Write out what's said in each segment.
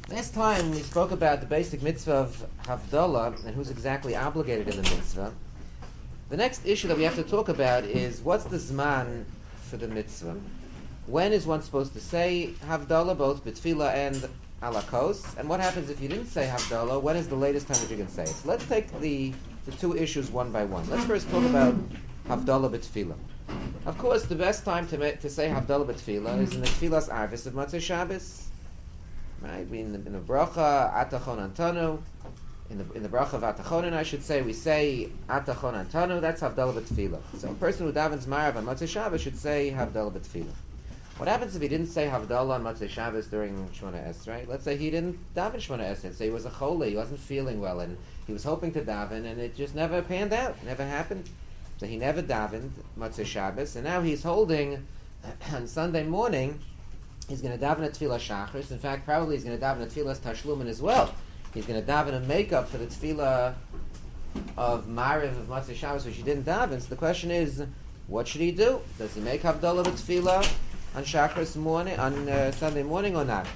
Last time we spoke about the basic mitzvah of Havdalah and who's exactly obligated in the mitzvah. The next issue that we have to talk about is what's the zman for the mitzvah? When is one supposed to say Havdalah, both B'tfilah and Alakos? And what happens if you didn't say Havdalah? When is the latest time that you can say it? So let's take the two issues one by one. Let's first talk about Havdalah B'tfilah. Of course, the best time to say Havdalah B'tfilah is in the Tfilas Arvis of Motzei Shabbos. Right? In the bracha Atachon Antanu, in the bracha of Atachonin, I should say, we say Atachon Antanu. That's Havdalah B'tfilah. So a person who davens Marav on Motzei Shabbos should say Havdalah B'tfilah. What happens if he didn't say Havdalah on Motzei Shabbos during Shemona Esrei? Let's say he didn't daven Shemona Esrei. Say he was a chole, he wasn't feeling well, and he was hoping to daven, and it just never panned out, never happened. So he never davened Motzei Shabbos, and now he's holding on Sunday morning. He's going to daven at Tefillah Shachris. In fact, probably he's going to daven at Tefillah Tashlumin as well. He's going to daven and make up for the Tefillah of Mariv of Motzei Shabbos, which he didn't daven. So the question is, what should he do? Does he make Havdalah with Tefillah on Shachris morning, on Sunday morning, or not?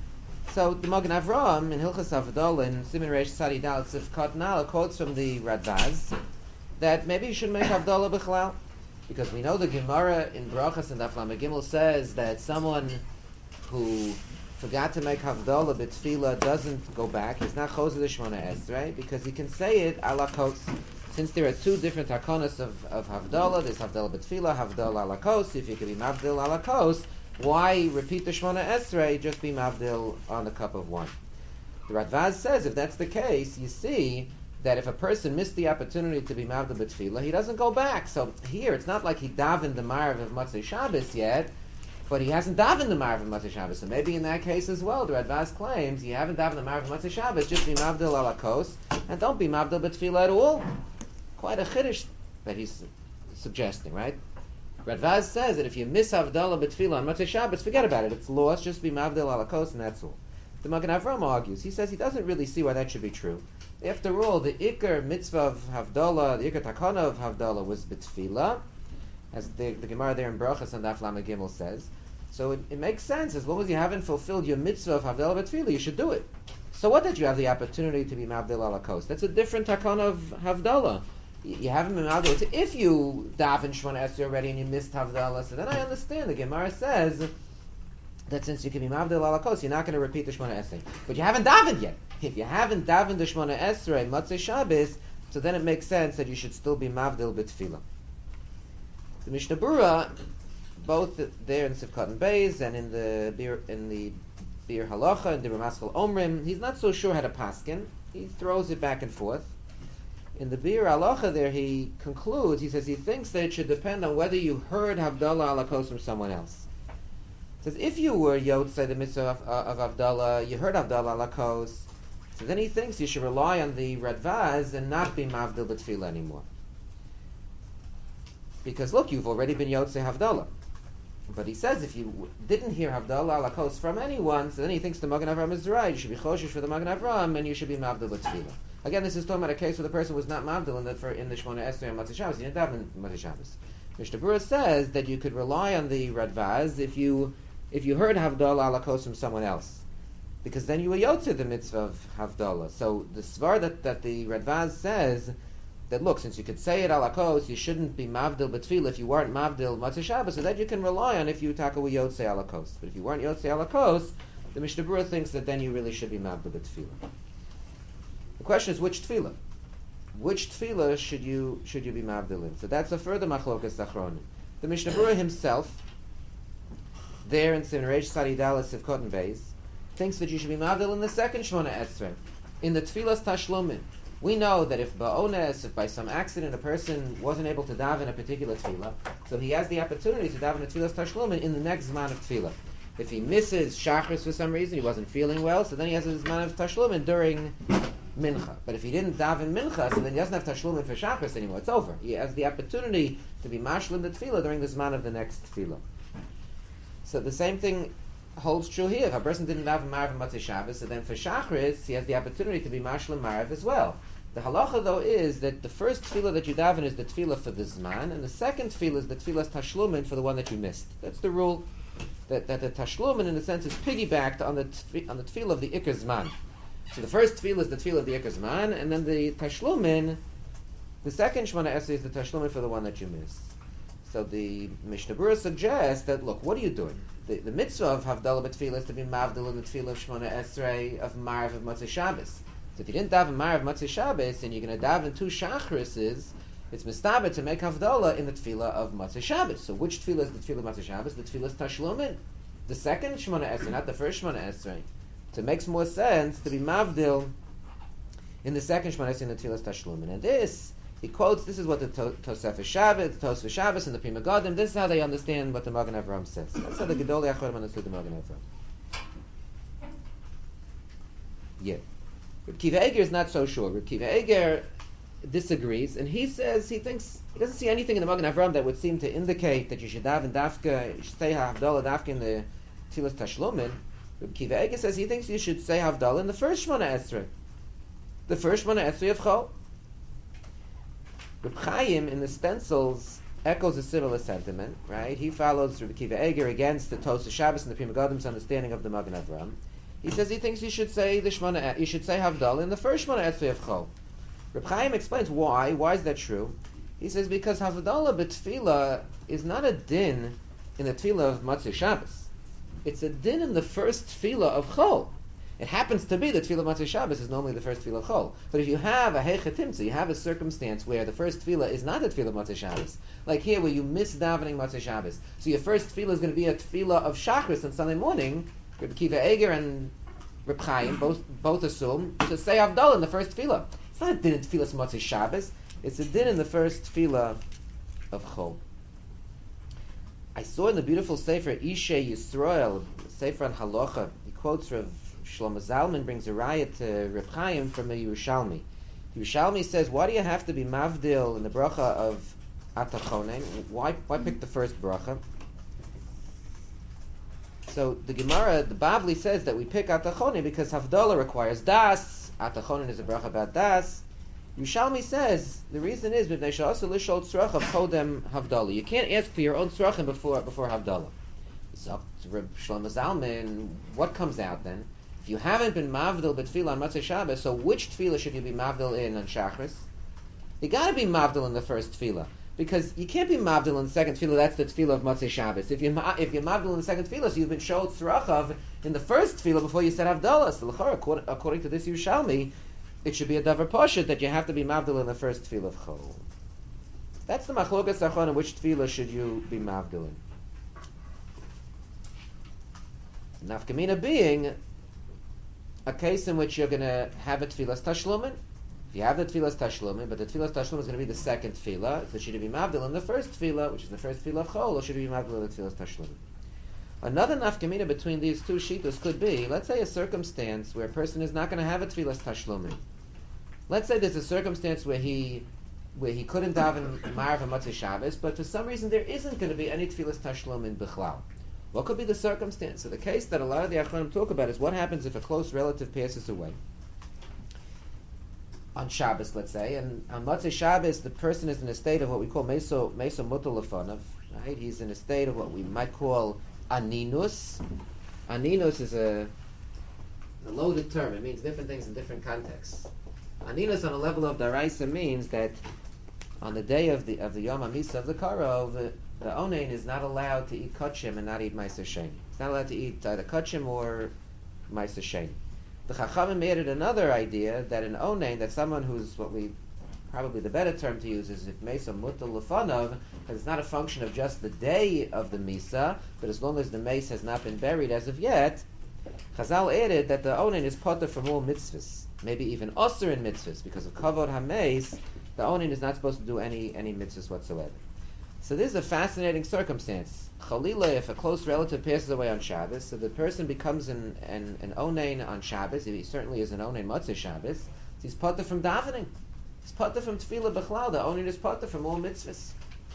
So the Magen Avraham in Hilchas Havdalah in Siman Reish Tzadi Dal Tzivkot Nala quotes from the Radvaz that maybe you should make Havdalah B'chlal, because we know the Gemara in Brachas and Daf Lamed Gimel says that someone who forgot to make Havdalah B'tfilah doesn't go back. He's not Choser Shemona Esrei, because he can say it ala kos. Since there are two different hakonos of Havdalah, there's Havdalah B'tfilah, Havdalah ala kos. If you could be Mavdil ala kos, why repeat the Shemona Esrei? Just be Mavdil on the cup of wine. The Radvaz says if that's the case, you see that if a person missed the opportunity to be Mavdil B'tfilah, he doesn't go back. So here, it's not like he davened the Marav of Motzei Shabbos yet, but he hasn't davened the Marav of Motzei Shabbos. So maybe in that case as well, the Radvaz claims you haven't davened the Marav of Motzei Shabbos, just be Mavdil ala kos, and don't be Mavdil B'tfilah at all. Quite a chiddush that he's suggesting, right? Radvaz says that if you miss Havdalah B'tfilah on Motzei Shabbos, forget about it. It's lost. Just be Mavdil ala kos, and that's all. The Magen Avraham argues. He says he doesn't really see why that should be true. After all, the Iker mitzvah of Havdalah, the Iker takana of Havdalah was B'tfilah, as the Gemara there in Brachas and Daf Lamed Gimel says. So it makes sense. As long as you haven't fulfilled your mitzvah of Havdalah B'tfilah, you should do it. So what did you have the opportunity to be Mavdil ala kos? That's a different takana of Havdalah. You haven't been Mavdil. If you daven Shemona Esrei already and you missed Havdalah, so then I understand. The Gemara says that since you can be Mavdil ala kos, you're not going to repeat the Shemona Esrei. But you haven't davened yet. If you haven't davened the Shemona Esrei, Motzei Shabbos, so then it makes sense that you should still be Mavdil B'tfilah. The Mishnah Berurah, both there in Sivkot and Beis and in the Bir Halacha and the Ramaschal Omrim, he's not so sure how to paskin. He throws it back and forth. In the Bir Halacha there, he concludes. He says he thinks that it should depend on whether you heard Havdalah ala kos from someone else. He says if you were Yotzei the mitzvah of Havdalah, you heard Havdalah ala kos, so then he thinks you should rely on the Radvaz and not be Mavdil B'tfilah anymore. Because look, you've already been Yotzei Havdalah. But he says if you didn't hear Havdalah ala kos from anyone, so then he thinks the Magen Avraham is right. You should be choshesh for the Magen Avraham, and you should be Mavdil B'tfilah. Again, this is talking about a case where the person was not Mavdil in the Shemona Esrei and Motzei Shabbos. He didn't daven Motzei Shabbos. Mishnah Berurah says that you could rely on the Radvaz if you heard Havdalah ala kos from someone else, because then you were Yotzei the mitzvah of Havdalah. So the svar that the Radvaz says that look, since you could say it ala kos, you shouldn't be Mavdil B'tfilah if you weren't Mavdil Motzei Shabbos, so that you can rely on if you taka were Yotzei ala kos. But if you weren't Yotzei ala kos, the Mishnah Berurah thinks that then you really should be Mavdil B'tfilah. The question is which tefillah? Which tefillah should you be Mavdil in? So that's a further machlokas achronim. The Mishnah Berurah himself, there in Siman Reish Tzadi Dal Sivkot and Beis, thinks that you should be Mavdil in the second Shemona Esrei, in the Tfilas Tashlumin. We know that if by some accident a person wasn't able to daven a particular tefillah, so he has the opportunity to daven a Tfilas Tashlumin in the next Zman of tefillah. If he misses Shachris for some reason, he wasn't feeling well, so then he has a Zman of Tashlumin during Mincha. But if he didn't daven Mincha, so then he doesn't have Tashlumin for Shachris anymore. It's over. He has the opportunity to be Mashlim the tefillah during the Zman of the next tefillah. So the same thing holds true here. If a person didn't daven Marav and Motzei Shabbos, so then for Shachris, he has the opportunity to be Mashlim Marav as well. The halacha, though, is that the first tefillah that you daven is the tefillah for the Zman, and the second tefillah is the tefillah's Tashlumin for the one that you missed. That's the rule. that the tashlumin, in a sense, is piggybacked on the tefillah of the Iker Zman. So the first tefillah is the tefillah of the Iker Zman, and then the tashlumin, the second Shemona Esrei, is the tashlumin for the one that you miss. So the Mishnah Berurah suggests that, look, what are you doing? The mitzvah of Havdalah B'Tefillah is to be Mavdil in the Tefillah of Shemona Esrei of Marav of Motzei Shabbos. So if you didn't daven Marav Motzei Shabbos, and you're going to daven two Shachrises, it's mistaber to make Havdalah in the Tefillah of Motzei Shabbos. So which Tefillah is the Tefillah of Motzei Shabbos? The Tefillah is Tashlumin. The second Shemona Esrei, not the first Shemona Esrei. So it makes more sense to be Mavdil in the second Shemona Esrei in the Tefillah of Tashlumin. And this, he quotes, this is what the Tosefes Shabbos, the Tosefes Shabbos, and the Pri Megadim, this is how they understand what the Magen Avraham says. That's how the Gedolei Achorim understood the Magen Avraham. Yeah. Reb Kiva Eger is not so sure. Reb Kiva Eger disagrees, and he says he doesn't see anything in the Magen Avraham that would seem to indicate that you should daven dafka, you should say Havdalah dafka in the Tefillas Tashlumin. Reb Kiva Eger says he thinks you should say Havdalah in the first Shemona Esrei. The first Shemona Esrei of Chol. Reb Chaim in the stencils echoes a similar sentiment, right? He follows Reb Kiva Eger against the Tosefes Shabbos and the Pri Megadim's understanding of the Magen Avraham. He says he thinks you should say you should say Havdalah in the first Shemona Esrei of Chol. Reb Chaim explains why. Why is that true? He says because Havdalah b'Tefillah is not a din in the Tefillah of Motzei Shabbos. It's a din in the first Tefillah of Chol. It happens to be that Tefillah Motzei Shabbos is normally the first Tefillah Chol. But if you have a Heichatimtza, you have a circumstance where the first Tefillah is not a Tefillah Motzei Shabbos, like here where you miss davening Motzei Shabbos. So your first Tefillah is going to be a Tefillah of Shachris on Sunday morning. Reb Kiva Eger and Reb Chaim both assume to say Havdalah in the first Tefillah. It's not a din in Tefillah Motzei Shabbos. It's a din in the first Tefillah of Chol. I saw in the beautiful Sefer Ishe Yisrael, Sefer on Halacha, he quotes Rav Shlomo Zalman, brings a riot to Reb Chaim from a Yerushalmi. The Yerushalmi says, why do you have to be mavdil in the bracha of Atachonen? Why pick the first bracha? So the Gemara, the Bavli says that we pick Atachonen because Havdalah requires das. Atachonen is a bracha about das. Yerushalmi says the reason is b'nei she'asu lishol tzrachav kodem Havdalah. You can't ask for your own tzrachim before Havdalah. So Reb Shlomo Zalman, what comes out then? If you haven't been mavdil b'tefillah on Motzei Shabbos, so which tefillah should you be mavdil in on Shachris? You got to be mavdil in the first tefillah, because you can't be mavdil in the second tefillah. That's the tefillah of Motzei Shabbos. If you're mavdil in the second tefillah, so you've been showed tzrachav in the first tefillah before you said Havdalah. So according to this Yerushalmi, it should be a davar pashut that you have to be mavdil in the first tefillah of Chol. That's the machlokas achon in which tefillah should you be mavdil in. Nafkamina being a case in which you're going to have a tefillas tashlumin. If you have the tefillas tashlumin, but the tefillas tashlumin is going to be the second tefillah, so should you be mavdil in the first tefillah, which is the first tefillah of Chol, or should you be mavdil in the tefillas tashlumin? Another nafkamina between these two shitas could be, let's say, a circumstance where a person is not going to have a tefillas tashlumin. Let's say there's a circumstance where he couldn't daven Marav and Motzei Shabbos, but for some reason there isn't going to be any tefillas tashlumin bichlal. What could be the circumstance? So the case that a lot of the Achronim talk about is what happens if a close relative passes away on Shabbos, let's say, and on Motzei Shabbos the person is in a state of what we call meso mutal lefonav, right? He's in a state of what we might call aninus. Aninus is a loaded term. It means different things in different contexts. Aninus on a level of daraisa means that on the day of the Yom HaMisa of the Karov, the onein is not allowed to eat kachim and not eat ma'aser sheni. It's not allowed to eat either kachim or ma'aser sheni. The Chachamim made it another idea that an onein, that someone who's what we probably the better term to use is if mesa mutal lefanov, because it's not a function of just the day of the misa, but as long as the mace has not been buried as of yet, Chazal added that the onein is potter from all mitzvahs, maybe even osir in mitzvahs, because of kavod hameis, the onein is not supposed to do any mitzvahs whatsoever. So this is a fascinating circumstance. Chalila, if a close relative passes away on Shabbos, so the person becomes an onein on Shabbos. He certainly is an onein Motzei Shabbos. So he's potter from davening. He's potter from tefillah b'chlal. The onein is potter from all mitzvahs.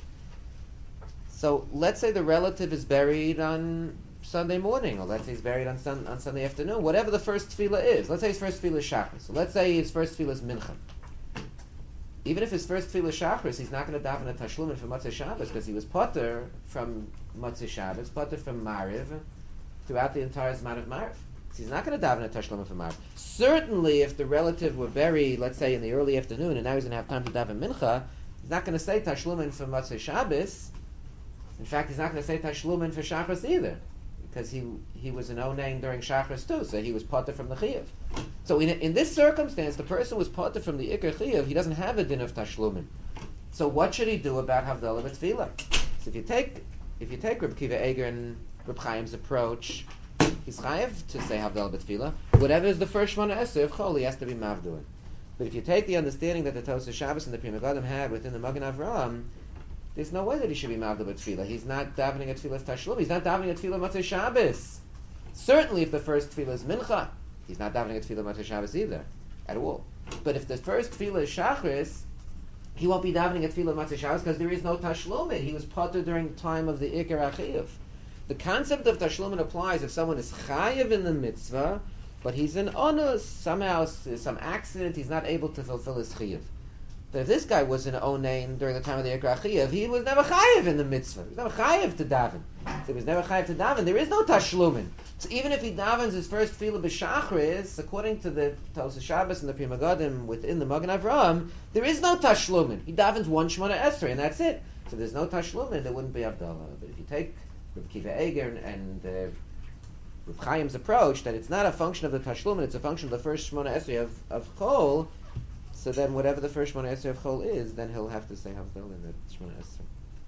So let's say the relative is buried on Sunday morning, or let's say he's buried on Sunday afternoon. Whatever the first tefillah is. Let's say his first tefillah is Shabbos. So let's say his first tefillah is Mincha. even if his first tefillah Shachris, he's not going to daven a Tashlumin for Motzei Shabbos because he was potter from Motzei Shabbos, potter from Mariv, throughout the entire Zman of Mariv. So he's not going to daven a Tashlumin for Mariv. Certainly, if the relative were buried, let's say in the early afternoon, and now he's going to have time to daven Mincha, he's not going to say Tashlumin for Motzei Shabbos. In fact, he's not going to say Tashlumin for Shachris either, because he was an onain during Shachris too, so he was potter from the Chiyuv. So in this circumstance, the person was potter from the Iker Chiyuv, he doesn't have a din of Tashlumin. So what should he do about Havdalah B'Tfilah? So if you take Reb Kiva Eger and Reb Chaim's approach, he's chayav to say Havdalah B'Tfilah. Whatever is the first Shmona Esrei of Chol, he has to be mavduin. But if you take the understanding that the Tosas Shabbos and the Pri Megadim had within the Magen Avraham, there's no way that he should be Mavdil B'Tfilah. He's not davening a Tfilah Tashlum. He's not davening a Tfilah Motzei Shabbos. Certainly if the first Tfilah is Mincha, he's not davening a Tfilah Motzei Shabbos either, at all. But if the first Tfilah is Shachris, he won't be davening a Tfilah Motzei Shabbos because there is no Tashlumin. He was potter during the time of the Iker Achiv. The concept of Tashlumin applies if someone is Chayiv in the mitzvah, but he's in onus, somehow, some accident, he's not able to fulfill his Chiyav. But if this guy was an onain during the time of the Iker Achiv, he was never chayiv in the mitzvah. He was never chayiv to daven. So he was never chayiv to daven. There is no tashlumin. So even if he davens his first tefillah b'shachris, according to the Tosas Shabbos and the Pri Megadim within the Magen Avraham, there is no tashlumin. He davens one Shmona Esrei and that's it. So there's no tashlumin. There wouldn't be Havdalah. But if you take Reb Kiva Eger and Reb Chaim's approach, that it's not a function of the tashlumin, it's a function of the first Shmona Esrei of Chol. So then whatever the first Shmona Esrei of Chol is, then he'll have to say Havdalah in the Shmona Esrei.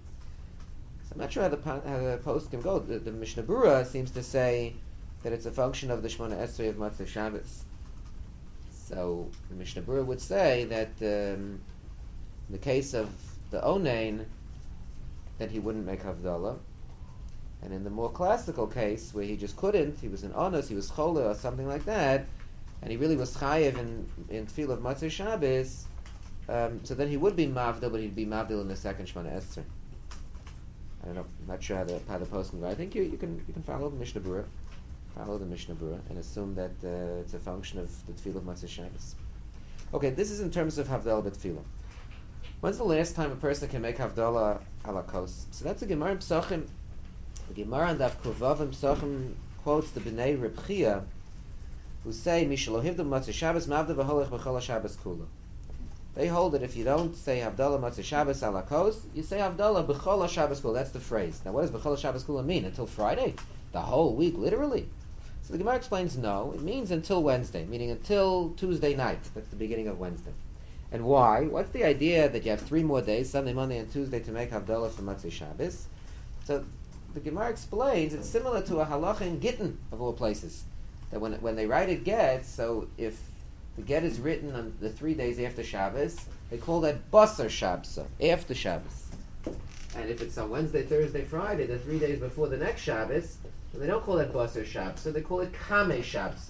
So I'm not sure how the post can go. The Mishnah Berurah seems to say that it's a function of the Shmona Esrei of Motzei Shabbos. So the Mishnah Berurah would say that in the case of the Onain, that he wouldn't make Havdalah. And in the more classical case, where he just couldn't, he was in Onus, he was Chola or something like that, and he really was chayiv in Tefillah of Motzei Shabbos, so then he would be mavdil, but he'd be mavdil in the second Shmona Esrei. I don't know. I'm not sure how the post can go. I think you can follow the Mishnah Berurah, and assume that it's a function of the Tefillah of Motzei Shabbos. Okay, this is in terms of Havdalah B'Tfilah. When's the last time a person can make Havdalah ala kos? So that's a Gemara in Psachim. The Gemara on Daf Kuvav in Psachim quotes the Bnei Reb Chia, who say, Mishalohiv the Motzei Shabbos mavda v'holech b'chol Shabbos kula. They hold that if you don't say Havdalah Motzei Shabbos ala kos, you say Havdalah b'chol Shabbos kula. That's the phrase. Now, what does b'chol Shabbos kula mean? Until Friday? The whole week, literally? So the Gemara explains, no, it means until Wednesday, meaning until Tuesday night. That's the beginning of Wednesday. And why? What's the idea that you have 3 more days, Sunday, Monday, and Tuesday, to make Havdalah for Motzei Shabbos? So the Gemara explains it's similar to a halacha in Gittin, of all places. That when they write a get, so if the get is written on the 3 days after Shabbos, they call that Basar Shabbos, after Shabbos. And if it's on Wednesday, Thursday, Friday, the 3 days before the next Shabbos, they don't call that Basar Shabbos, so they call it Kamei Shabbos.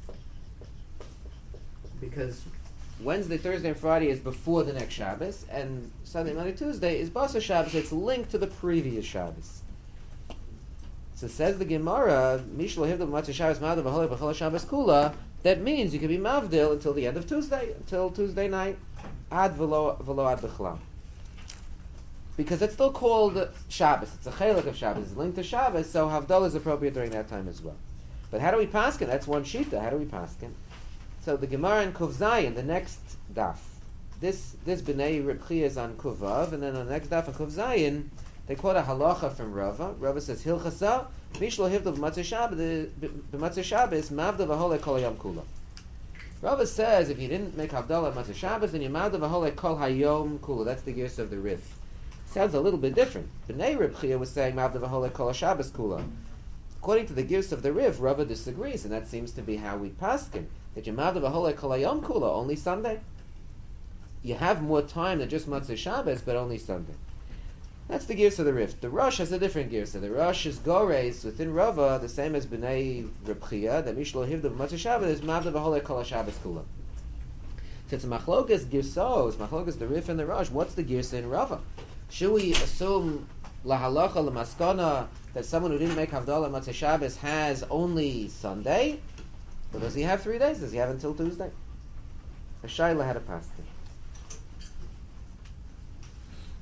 Because Wednesday, Thursday, and Friday is before the next Shabbos, and Sunday, Monday, Tuesday is Basar Shabbos. It's linked to the previous Shabbos. So says the Gemara, Mishlo Hivdal Motzei Shabbos Mavdil V'holech B'chol Shabbos Kula. That means you can be Mavdil until the end of Tuesday, until Tuesday night, Ad V'lo Ad B'chlam. Because it's still called Shabbos. It's a chelik of Shabbos. It's linked to Shabbos, so Havdalah is appropriate during that time as well. But how do we paskin? That's one shita. How do we paskin? So the Gemara in Kuv Zayin, the next daf, this Bnei Reb Chia is on Kuvav, and then on the next daf in Kuv Zayin, they quote a halacha from Rava. Rava says, Hilchasa, Mishlo Hivdal B'Motzei Shabbos, Mavda V'holech Kol Hayom Kula. Rava says, if you didn't make Havdalah B'Motzei Shabbos, then you Mavda V'holech Kol Hayom Kula. That's the gears of the Rif. Sounds a little bit different. Bnei Reb Chia was saying Mavda V'holech Kol Shabbos Kula. According to the gears of the Rif, Rava disagrees, and that seems to be how we paskin. That you Mavda V'holech Kol Hayom Kula, only Sunday. You have more time than just Motzei Shabbos, but only Sunday. That's the gears of the Rif. The Rosh has a different gears. So the Rosh is Gores within Rava, the same as Bnei Reb Chia, that Mishlo Hivdal B'Motzei Shabbos is Mavda V'holech Kol Shabbos Kula. So it's a machlokas girsos, machlokas the Rif and the Rosh. What's the girsa in Rava? Should we assume lahalacha lemaskana that someone who didn't make Havdalah Motzei Shabbos has only Sunday? Or does he have 3 days? Does he have until Tuesday? A shayla had a pastor.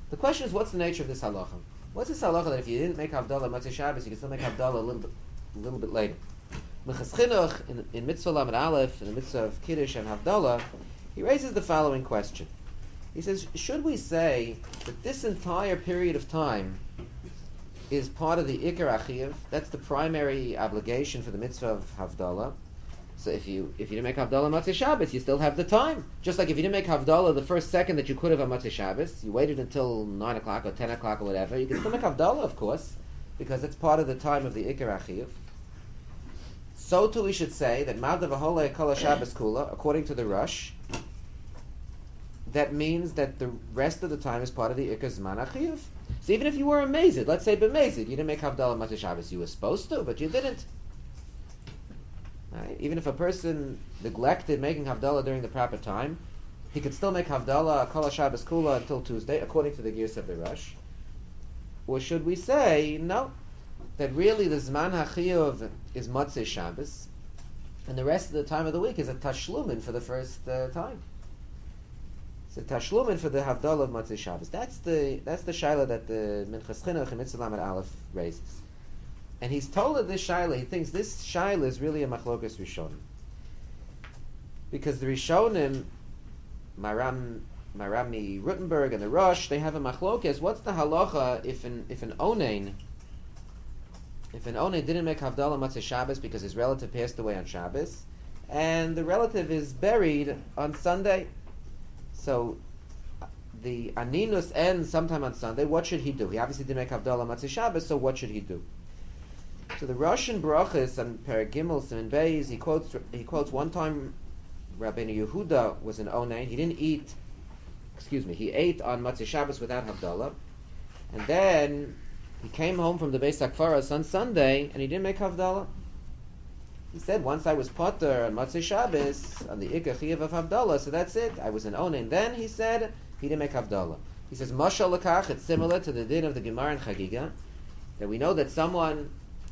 The question is, what's the nature of this halacha? What's this halacha that if you didn't make Havdalah Motzei Shabbos, you can still make Havdalah a little bit later? Minchas Chinuch, in Mitzvah Lamed Aleph, in the Mitzvah of Kiddush and Havdalah, he raises the following question. He says, should we say that this entire period of time is part of the Ikar Achiv? That's the primary obligation for the Mitzvah of Havdalah. So if you didn't make Havdalah Motzei Shabbos, you still have the time. Just like if you didn't make Havdalah the first second that you could have on Motzei Shabbos, you waited until 9 o'clock or 10 o'clock or whatever, you can still make Havdalah, of course, because it's part of the time of the Ikar Achiv. So too we should say that Mavda V'holei Kol HaShabbos Kula, according to the Rush, that means that the rest of the time is part of the Ikar Zman Achiv. So even if you were amazed, let's say b'mazed, you didn't make Havdalah Motzei Shabbos, you were supposed to, but you didn't. Right? Even if a person neglected making Havdalah during the proper time, he could still make Havdalah Kol HaShabbos Kula until Tuesday, according to the Gears of the Rush. Or should we say, no, that really the Zman HaChiyuv is Motzei Shabbos, and the rest of the time of the week is a Tashlumin for the first time. It's a Tashlumin for the Havdalah of Motzei Shabbos. That's the shaila that the Minchas Chinuch in Mitzvah Lamed Aleph raises. And he's told of this shaila, he thinks this shaila is really a Machlokas Rishonim. Because the Rishonim, Marami Rutenberg and the Rosh, they have a Machlokas. What's the halacha if an onein didn't make Havdalah Motzei Shabbos because his relative passed away on Shabbos, and the relative is buried on Sunday? So the Aninus ends sometime on Sunday. What should he do? He obviously didn't make Havdalah Motzei Shabbos, so what should he do? So the Rosh in Brachos on Perek Gimel Siman Beis, he quotes one time Rabbeinu Yehuda was an onein. He ate on Motzei Shabbos without Havdalah, and then he came home from the Beis HaKfaras on Sunday and he didn't make Havdalah. He said, once I was potter on Motzei Shabbos on the Ikar Chiyuv of Havdalah, so that's it. I was an onein. Then he said he didn't make Havdalah. He says, Mashal Lekach, it's similar to the din of the Gemara in Chagiga, that we know that someone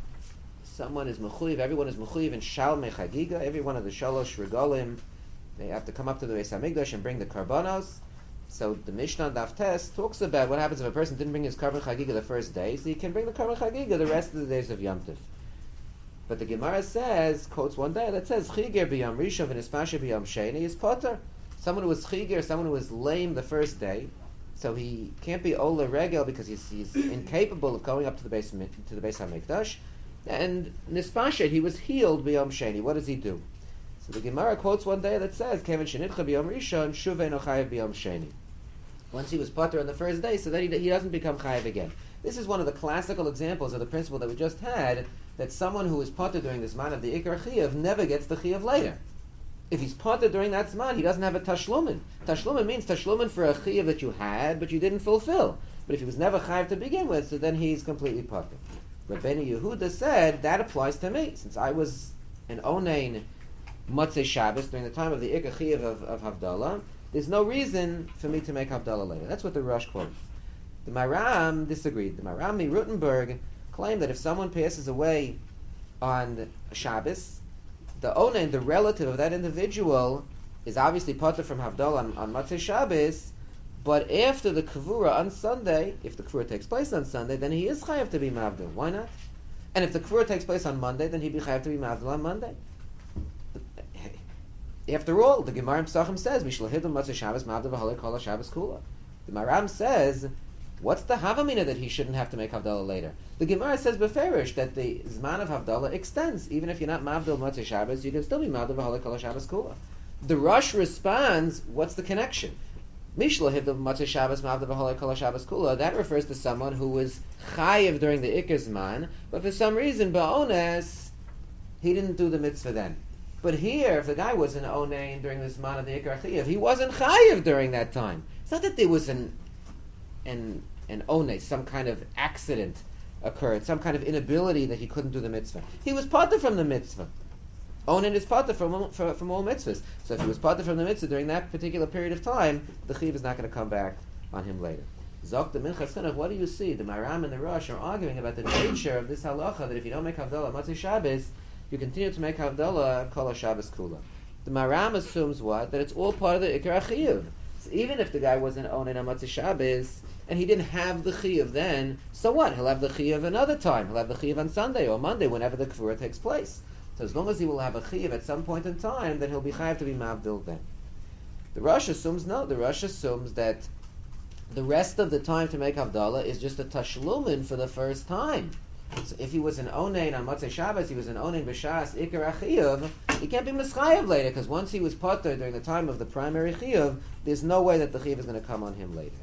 is mechuyev, everyone is mechuyev in Shalmei Chagiga, every one of the Shalosh Regalim, they have to come up to the Beis HaMikdash and bring the Karbanos. So the Mishnah Daf Tes talks about what happens if a person didn't bring his Karban Chagiga the first day, so he can bring the Karban Chagiga the rest of the days of Yom Tov. But the Gemara quotes one day that says, Chiger b'yom Rishon v'nispashe b'yom Sheni is potter. Someone who was Chiger, someone who was lame the first day, so he can't be Ola Regel because he's incapable of going up to the Beis HaMikdash, and Nispashet, he was healed b'yom Sheni. What does he do? So the Gemara quotes one day that says, Kevin Shenitcha b'yom Rishon, Shuvei no chayev b'yom Sheni. Once he was potter on the first day, so then he doesn't become chayev again. This is one of the classical examples of the principle that we just had, that someone who is potter during the Zman of the Ikar Chiyuv never gets the Chiyuv later. If he's potter during that Zman, he doesn't have a Tashlumin. Tashlumin means Tashlumin for a Chiyuv that you had, but you didn't fulfill. But if he was never chayev to begin with, so then he's completely potter. Rabbeinu Yehuda said, that applies to me, since I was an onein Motzei Shabbos during the time of the Ikar Chiyuv of Havdalah, there's no reason for me to make Havdalah later. That's what the Rosh quotes. The Maram disagreed. The Marami Rutenberg claimed that if someone passes away on Shabbos, the onein, the relative of that individual, is obviously potter from Havdalah on Motzei Shabbos, but after the Kavura on Sunday, if the Kavura takes place on Sunday, then he is chayav to be Mavdil. Why not? And if the Kavura takes place on Monday, then he'd be chayav to be Mavdil on Monday. After all, the Gemara in Pesachim says, Mishlo Hidul Motzei Shabbos Mavdil v'Holei Kol HaShabbos Kula. The Maram says, what's the Havamina that he shouldn't have to make Havdalah later? The Gemara says beferish that the Zman of Havdalah extends. Even if you're not Mavdil Motzei Shabbos, you can still be Mavdil v'Holei Kol HaShabbos Kula. The Rosh responds, what's the connection? Mishlo Hivdav Motzei Shabbos Mavdav V'Holei Kol HaShabbos Kula. That refers to someone who was chayiv during the Ikar Zman, but for some reason, ba'ones, he didn't do the mitzvah then. But here, if the guy was an onein during the Zman of the Ikar Chayiv, he wasn't chayiv during that time. It's not that there was an ones, some kind of accident occurred, some kind of inability that he couldn't do the mitzvah. He was potter from the mitzvah. Onen is potter from all mitzvahs. So if he was potter from the mitzvah during that particular period of time, the chiv is not going to come back on him later. Zok the Minchas Chinuch, what do you see? The Maram and the Rosh are arguing about the nature of this halacha that if you don't make Havdalah Motzei Shabbos, you continue to make Havdalah Kol HaShabbos Kula. The Maram assumes what? That it's all part of the Ikar Chiyuv. So even if the guy wasn't owning on Motzei Shabbos and he didn't have the chiyuv then, so what? He'll have the chiyuv another time. He'll have the chiyuv on Sunday or Monday, whenever the kfura takes place. So as long as he will have a chiyuv at some point in time, then he'll be chayav to be mavdil then. The Rosh assumes no. The Rosh assumes that the rest of the time to make Havdalah is just a tashlumin for the first time. So if he was an onein on Motzei Shabbos, he was an onein b'shas ikar achiyuv, he can't be mischayev later, because once he was potter during the time of the primary chiyuv, there's no way that the chiyuv is going to come on him later.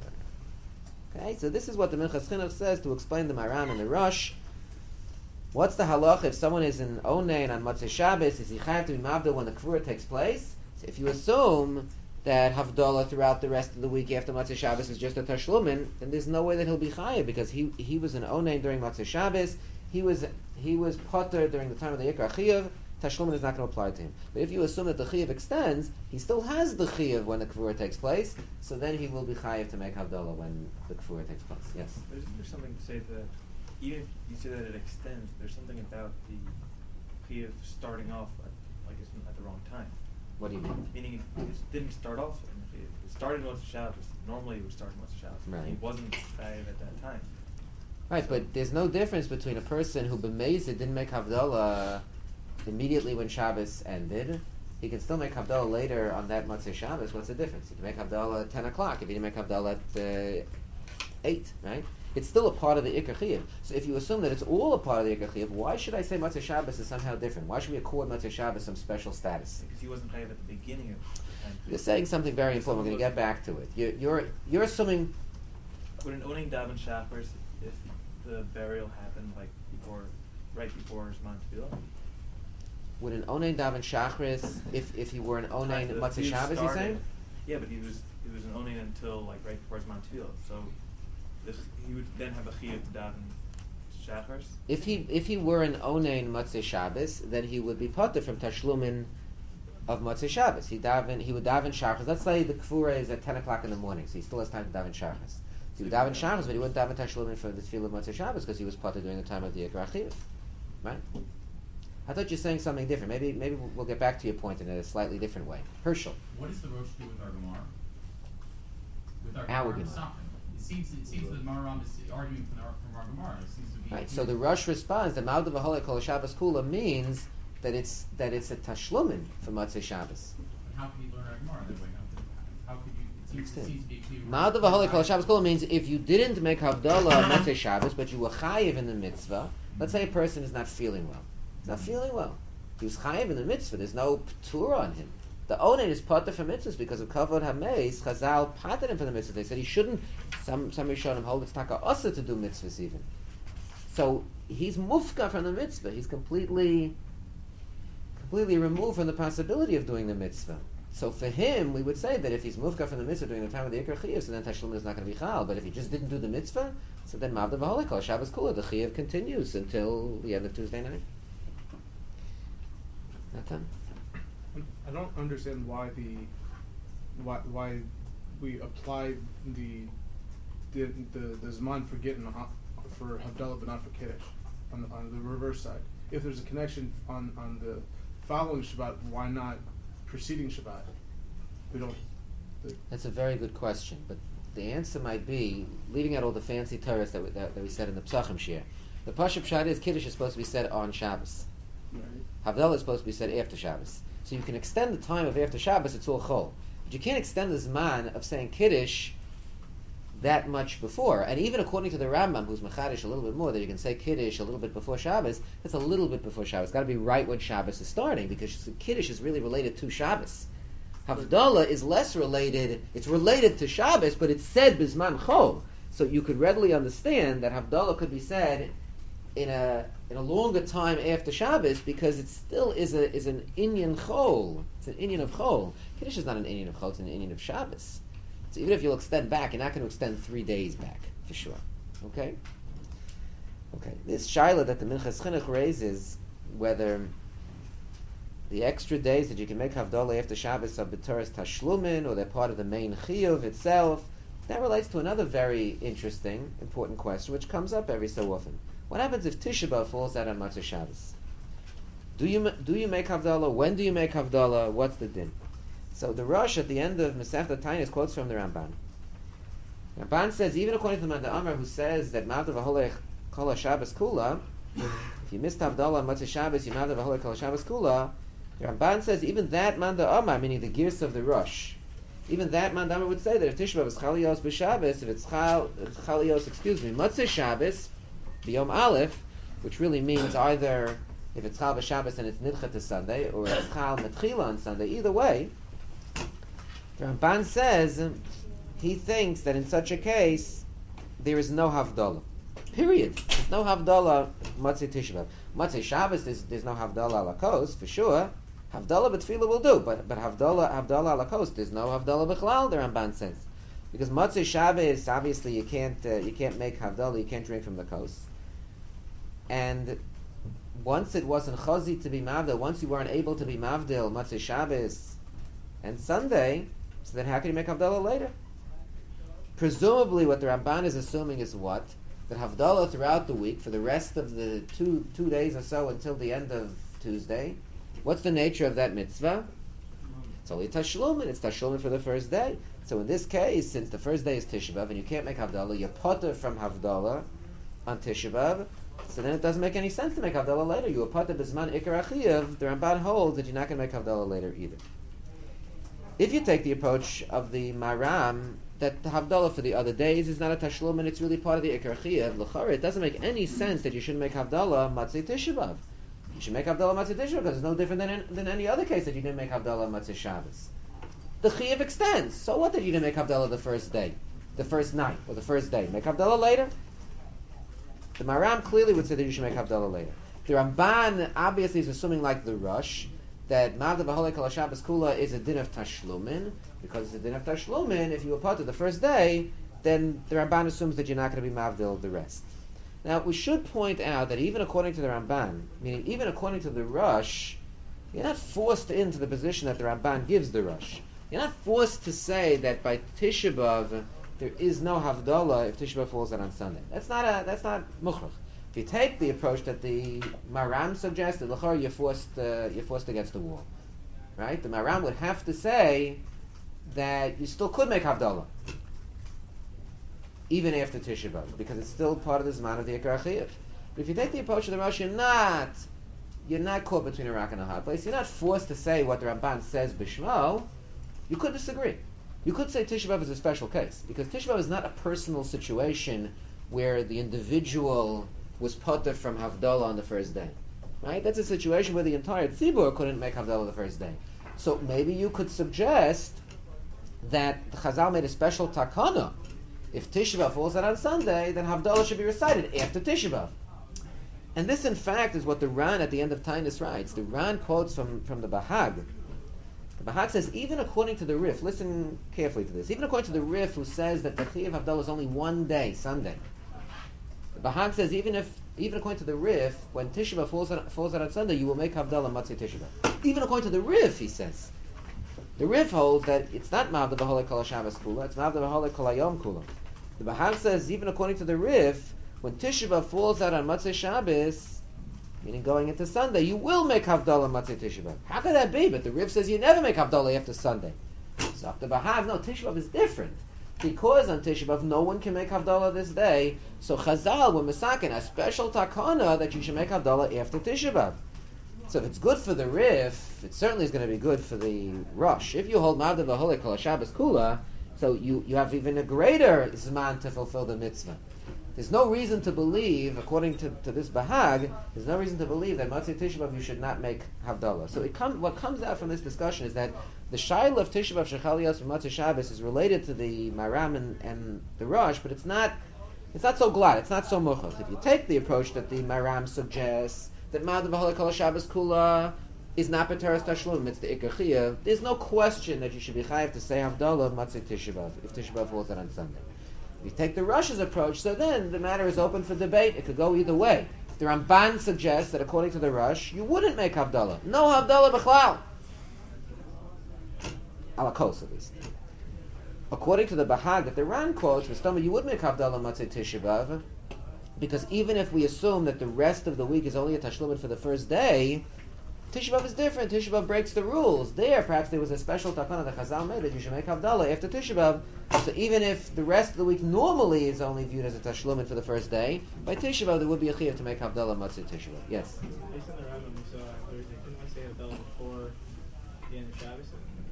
Okay, so this is what the Minchas Chinuch says to explain the Maran and the Rosh. What's the halach if someone is an onein on Motzei Shabbos? Is he chayav to be mavdil when the kfura takes place? So if you assume that Havdalah throughout the rest of the week after Motzei Shabbos is just a tashlumin, then there's no way that he'll be chayav, because he was an onein during Motzei Shabbos. He was potter during the time of the Ikar Chiyuv. Tashlumin is not going to apply to him. But if you assume that the Chiyuv extends, he still has the Chiyuv when the Kfura takes place, so then he will be chayav to make Havdalah when the Kfura takes place. Yes? There's something to say that even if you say that it extends, there's something about the Chiyuv starting off at the wrong time. What do you mean? Meaning it didn't start off in the Chiyuv. It started Motzei Shabbos. Normally it would start Motzei Shabbos. Right. He wasn't chayav at that time. Right, but there's no difference between a person who b'meizid didn't make Havdalah immediately when Shabbos ended. He can still make Havdalah later on that Motzei Shabbos. What's the difference? He can make Havdalah at 10 o'clock if he didn't make Havdalah at 8, right? It's still a part of the Ikar Chiyuv. So if you assume that it's all a part of the Ikar Chiyuv, why should I say Motzei Shabbos is somehow different? Why should we accord Motzei Shabbos some special status? Because he wasn't chayav at the beginning of the time. You're saying something very important. We're going to get back to it. You're assuming... Would an onein daven shachris if the burial happened right before Zman Tefillah? Would an onein daven shachris if he were an onein at Motzei Shabbos? You're saying? Yeah, but he was an onein until right before Zman Tefillah. So he would then have a chiyuv to daven shachris. If he were an onein Motzei Shabbos, then he would be potter from tashlumin of Motzei Shabbos. He would daven shachris. Let's say the kfura is at 10 o'clock in the morning, so he still has time to daven shachris. So he would daven shachris, but he wouldn't daven tashlumin for the tefillah of Motzei Shabbos because he was potter during the time of the Ikar Chiyuv. Right? I thought you were saying something different. Maybe we'll get back to your point in a slightly different way. Herschel. What does the Rosh do with our Gemara? With our Our Gemara? Gemara. It seems that Maharam is arguing from our Gemara. It seems to be Right. So the Rosh responds that Ma'od v'Holei Kol Shabbos Kula means that it's a tashlumin for Motzei Shabbos. But how can you learn our Gemara that way? How could you? It seems to be clear. Ma'od v'Holei Kol Shabbos Kula means if you didn't make Havdalah on Motzei Shabbos, but you were chayiv in the mitzvah. Let's say a person is not feeling well. He's not feeling well. He was chayiv in the mitzvah. There's no p'tur on him. The onein is potter for mitzvahs because of kavod hameis. Chazal patted him for the mitzvah. They said he shouldn't. Some Rishonim hold it's taka asa to do mitzvahs even. So he's mufka from the mitzvah. He's completely removed from the possibility of doing the mitzvah. So for him, we would say that if he's mufka from the mitzvah during the time of the Ikar Chiyuv, so then Tashlumin is not going to be chal. But if he just didn't do the mitzvah, so then Ma'od v'Holei Kol Shabbos Kula, the Chiyuv continues until the end of Tuesday night. Natan? I don't understand why we apply the Zman for getting for Havdalah but not for Kiddush on the reverse side. If there's a connection on the following Shabbat, why not preceding Shabbat? We don't. That's a very good question, but the answer might be leaving out all the fancy Torahs that we said in the Psachim Shir. The Pashup Pshat is Kiddush is supposed to be said on Shabbos. Right. Havdalah is supposed to be said after Shabbos. So you can extend the time of after Shabbos, it's all chol. But you can't extend the Zman of saying Kiddush that much before. And even according to the Rambam, who's Mechadish a little bit more, that you can say Kiddush a little bit before Shabbos, that's a little bit before Shabbos. It's got to be right when Shabbos is starting, because Kiddush is really related to Shabbos. Havdalah is less related, it's related to Shabbos, but it's said Bizman Chol. So you could readily understand that Havdalah could be said in a longer time after Shabbos, because it still is an inyan chol. It's an inyan of chol. Kiddush is not an inyan of chol; it's an inyan of Shabbos. So even if you'll extend back, you're not going to extend 3 days back for sure. Okay. This shaila that the Minchas Chinuch raises, whether the extra days that you can make Havdalah after Shabbos are b'toras tashlumin, or they're part of the main chiyuv itself, that relates to another very interesting, important question, which comes up every so often. What happens if Tisha B'Av falls out on Motzei Shabbos? Do you make Havdalah? When do you make Havdalah? What's the din? So the Rosh at the end of Masechta Tainis quotes from the Ramban. Ramban says, even according to the Manda Amar, who says that Mavda v'holech kol Shabbos kula, if you missed Havdalah on Motzei Shabbos, you Mavda v'holech kol Shabbos kula. The Ramban says even that Manda Amar, meaning the gears of the Rosh, even that Manda Amar would say that if Tisha B'av is Chalios b'Shabbos, if it's Chalios, Motzei Shabbos, B'Yom Aleph, which really means either if it's Chal b'Shabbos and it's Nidcha to Sunday, or it's Chal Metchila on Sunday, either way, the Ramban says he thinks that in such a case there is no Havdalah. Period. There's no Havdalah Motzei Tisha B'av. Motzei Shabbos there's no Havdalah Alakos for sure. Havdalah b'Tefillah will do, but Havdalah Alakos there's no Havdalah b'Chlal. The Ramban says because Motzei Shabbos obviously you can't make Havdalah, you can't drink from the kos. And once it wasn't chazi to be mavdil, once you weren't able to be mavdil Motzei Shabbos and Sunday, so then how can you make Havdalah later? Presumably what the Ramban is assuming is what? That Havdalah throughout the week, for the rest of the two days or so until the end of Tuesday, what's the nature of that mitzvah? It's only Tashlumin, it's Tashlumin for the first day. So in this case, since the first day is Tisha B'av and you can't make Havdalah, you're potter from Havdalah on Tisha B'av, so then it doesn't make any sense to make Havdalah later. You are potter b'zman Ikar Achiyav, the Ramban holds that you're not going to make Havdalah later either. If you take the approach of the Maram, that the Havdalah for the other days is not a Tashlum and it's really part of the Ikar Chiyav, l'chara, it doesn't make any sense that you shouldn't make Havdalah Motzei Tisha B'av. You should make Havdalah Motzei Tisha B'av because it's no different than any other case that you didn't make Havdalah Motzei Shabbos. The Chiyav extends. So what that you didn't make Havdalah the first day, the first night, or the first day? Make Havdalah later? The Maram clearly would say that you should make Havdalah later. The Ramban obviously is assuming like the Rosh, that Mavda v'holei kol Shabbos kula is a din of Tashlumin, because it's a din of Tashlumin, if you were part of the first day, then the Ramban assumes that you're not going to be Mavdil the rest. Now, we should point out that even according to the Ramban, meaning even according to the Rosh, you're not forced into the position that the Ramban gives the Rosh. You're not forced to say that by Tisha B'av there is no Havdalah if Tisha B'av falls out on Sunday. That's not mukhrach. If you take the approach that the Maram suggested, l'chor, you're forced against the wall, right? The Maram would have to say that you still could make Havdalah even after Tisha B'av because it's still part of the Zman of the Ikar Achiyav. But if you take the approach of the Rosh, you're not caught between a rock and a hard place. You're not forced to say what the Ramban says b'shmo. You could disagree. You could say Tisha B'av is a special case because Tisha B'av is not a personal situation where the individual was potter from Havdalah on the first day, right? That's a situation where the entire tzibur couldn't make Havdalah the first day. So maybe you could suggest that the Chazal made a special takana. If Tisha B'av falls out on Sunday, then Havdalah should be recited after Tisha B'av. And this, in fact, is what the Ran at the end of Tainis writes. The Ran quotes from the Bahag. The Bahag says, even according to the Rif, listen carefully to this, even according to the Rif who says that the Chiyuv Havdalah is only one day, Sunday, the Bahag says even according to the Rif, when Tisha B'av falls out on Sunday, you will make Havdalah Motzei Tisha B'av. Even according to the Rif, he says. The Rif holds that it's not Mavda v'holei kol Shabbos kula, it's Mavda v'holei kol Hayom kula. The Bahag says even according to the Rif, when Tisha B'av falls out on Motzei Shabbos, meaning going into Sunday, you will make Havdalah Motzei Tisha B'av. How could that be? But the Rif says you never make Havdalah after Sunday. So the Bahag, no, Tisha B'av is different. Because on Tisha B'av no one can make Havdalah this day, so Chazal were misaken a special takana that you should make Havdalah after Tisha B'av. So if it's good for the Rif, it certainly is going to be good for the Rosh. If you hold Mavda v'holei kol Shabbos kula, so you have even a greater Zman to fulfill the mitzvah. There's no reason to believe, according to this Bahag, there's no reason to believe that Motzei Tisha B'av you should not make Havdalah. So what comes out from this discussion is that the Shaila of Tisha B'av Shechalios from Motzei Shabbos is related to the Maram and the Rosh, but it's not so glad, it's not so muchach. If you take the approach that the Maram suggests, that Ma'ad v'holei kol Shabbos kula is not B'teres Tashlum, it's the Ikar Chiyuv, there's no question that you should be chayav to say Havdalah Motzei Tisha B'av if Tisha B'av falls out on Sunday. If you take the Rosh's approach, so then the matter is open for debate. It could go either way. The Ramban suggests that according to the Rosh, you wouldn't make Havdalah. No Havdalah b'chlal. Alakos, at least. According to the Bahag that the Ran quotes, you would make Havdalah Motzei Tisha B'av, because even if we assume that the rest of the week is only a Tashlumin for the first day, Tisha B'Av is different. Tisha B'Av breaks the rules. There, perhaps there was a special takana that Chazal made that you should make Havdalah after Tisha B'Av. So even if the rest of the week normally is only viewed as a tashlumin for the first day, by Tisha B'Av there would be a chiyuv to make Havdalah Matzah Tisha B'Av. Yes? Based on the Rambam we saw on Thursday, couldn't we say Havdalah before the end of Shabbos?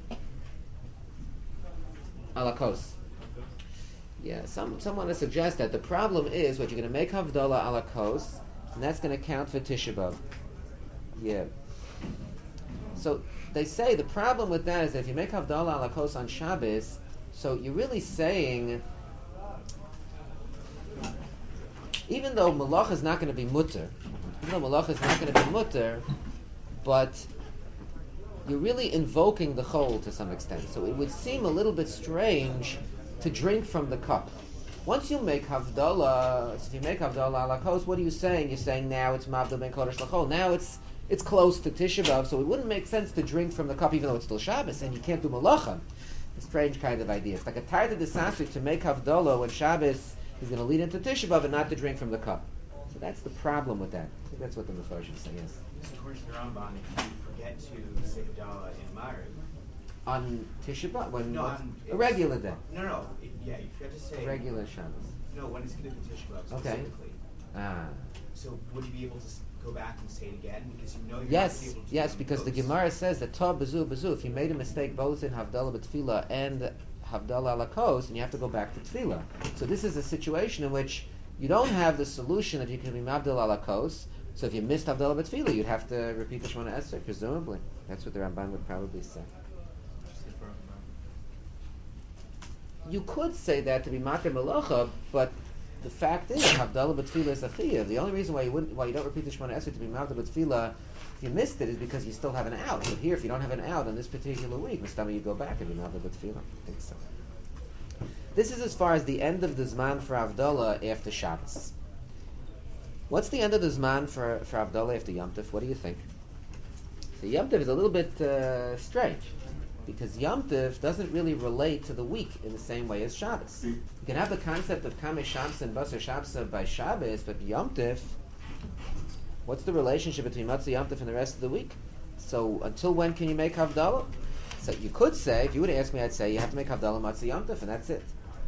Alakos. Yeah, some want to suggest that the problem is what you're going to make Havdalah alakos, and that's going to count for Tisha B'Av. Yeah. So they say the problem with that is that if you make Havdalah alakos on Shabbos, so you're really saying, even though Malach is not going to be mutter, but you're really invoking the chol to some extent. So it would seem a little bit strange to drink from the cup. Once you make Havdalah, if you make Havdalah alakos, what are you saying? You're saying now it's Mavdal ben Kodesh l'chol. Now it's close to Tisha B'Av, so it wouldn't make sense to drink from the cup even though it's still Shabbos, and you can't do malacha. A strange kind of idea. It's like a tarta desasri to make Havdalah when Shabbos is going to lead into Tisha B'Av and not to drink from the cup. So that's the problem with that. I think that's what the Mefarshim say, yes. According to the Ramban, if you forget to say Havdalah in Ma'ariv, on Tisha B'Av? When no, a regular day. No. Yeah, you forget to say... A regular Shabbos. No, when it's going to be Tisha B'Av specifically. Okay. So would you be able to go back and say it again? Because you know you're not Yes, going to be able to yes, because the Gemara says that Ta Bezu Bezu, if you made a mistake both in Havdalah B'Tfilah and Havdalah Alakos, and you have to go back to Tfilah. So this is a situation in which you don't have the solution that you can be Mavdal Alakos. So if you missed Havdalah B'Tfilah, you'd have to repeat the Shemona Esrei, presumably. That's what the Ramban would probably say. You could say that to be Matir Melacha, but the fact is, Havdalah B'Tfilah is a chiyuv. The only reason why you don't repeat the Shemona Esrei to be Mavdal B'Tfilah, if you missed it, is because you still have an out. But here, if you don't have an out on this particular week, Mustama, you go back and be Mavdal B'Tfilah. I think so. This is as far as the end of the Zman for Havdalah after Shabbos. What's the end of the Zman for Havdalah after Yom Tov? What do you think? So Yom Tov is a little bit strange, because Yom Tov doesn't really relate to the week in the same way as Shabbos. You can have the concept of Kamei Shabbos and Basar Shabbos by Shabbos, but Yom Tov, what's the relationship between Matzah Yom Tov and the rest of the week? So until when can you make Havdalah? So you could say, if you would ask me, I'd say you have to make Havdalah Matzah Yom Tov, and that's it.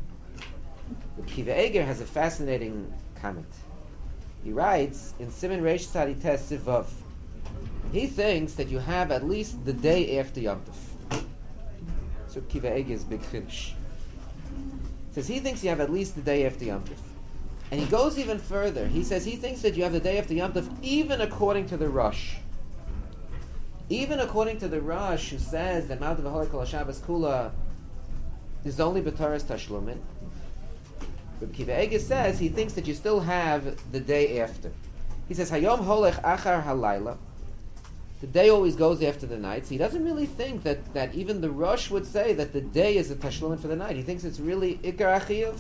But Kiva Eger has a fascinating comment. He writes in Siman Reish Tzadi Tes Sivav, he thinks that you have at least the day after Yom Tov. So Kiva Eger's big chiddush. Says he thinks you have at least the day after Yom Tov. And he goes even further. He says he thinks that you have the day after Yom Tov even according to the Rosh. Even according to the Rosh, who says that Ma'ad v'Holei Kol HaShabbos Kula is only B'Taras Tashlumin. But Kiva Eger says he thinks that you still have the day after. He says Hayom Holech Achar Halayla. The day always goes after the night. So he doesn't really think that even the Rosh would say that the day is a Tashlumin for the night. He thinks it's really Ikar Achiyav.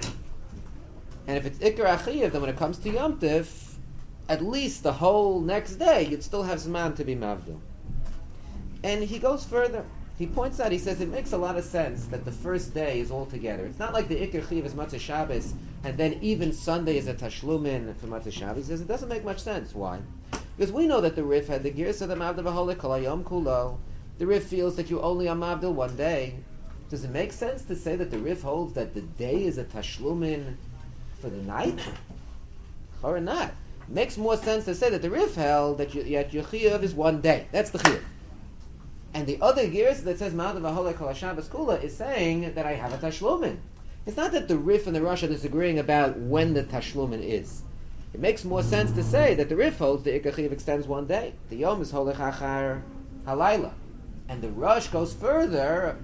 And if it's Ikar Achiyav, then when it comes to Yom Tov, at least the whole next day, you'd still have Zman to be Mavdil. And he goes further. He points out, he says, it makes a lot of sense that the first day is all together. It's not like the Ikar Chiv is Matzah Shabbos, and then even Sunday is a Tashlumin for Matzah Shabbos. He says it doesn't make much sense. Why? Because we know that the Rif had the Girsa of the Mavdil V'Holei Kol Hayom Kulo. The Rif feels that you only are Mavdil one day. Does it make sense to say that the Rif holds that the day is a Tashlumin for the night? Or not? It makes more sense to say that the Rif held that your Chiyuv is one day. That's the Chiyuv. And the other gears that says Ma'ad v'Holei Kol HaShabbos Kula is saying that I have a Tashlumin. It's not that the Rif and the Rosh are disagreeing about when the Tashlumin is. It makes more sense to say that the Rif holds the Ikar Chiv extends one day. The Yom is Holech Achar Halayla. And the Rosh goes further,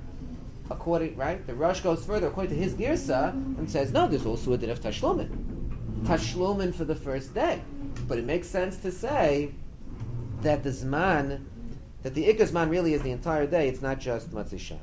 the Rosh goes further according to his Girsa and says, no, there's also a din of Tashlumin. Tashlumin for the first day. But it makes sense to say that the Zman, that the Ikar Zman really is the entire day, it's not just Matzah Shabbos.